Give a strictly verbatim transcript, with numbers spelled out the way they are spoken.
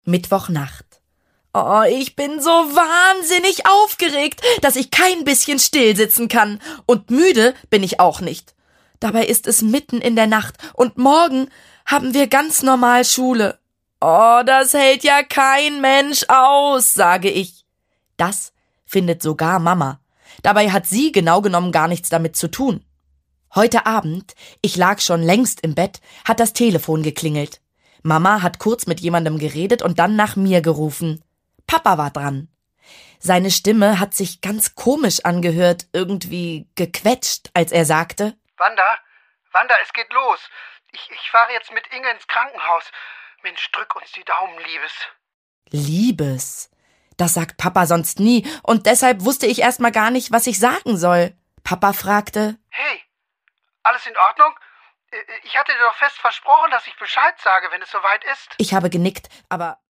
Mittwochnacht. Oh, ich bin so wahnsinnig aufgeregt, dass ich kein bisschen still sitzen kann. Und müde bin ich auch nicht. Dabei ist es mitten in der Nacht und morgen haben wir ganz normal Schule. Oh, das hält ja kein Mensch aus, sage ich. Das findet sogar Mama. Dabei hat sie genau genommen gar nichts damit zu tun. Heute Abend, ich lag schon längst im Bett, hat das Telefon geklingelt. Mama hat kurz mit jemandem geredet und dann nach mir gerufen. Papa war dran. Seine Stimme hat sich ganz komisch angehört, irgendwie gequetscht, als er sagte: Wanda, Wanda, es geht los. Ich, ich fahre jetzt mit Inge ins Krankenhaus. Mensch, drück uns die Daumen, Liebes. Liebes? Das sagt Papa sonst nie und deshalb wusste ich erstmal gar nicht, was ich sagen soll. Papa fragte: Hey, alles in Ordnung? Ich hatte dir doch fest versprochen, dass ich Bescheid sage, wenn es soweit ist. Ich habe genickt, aber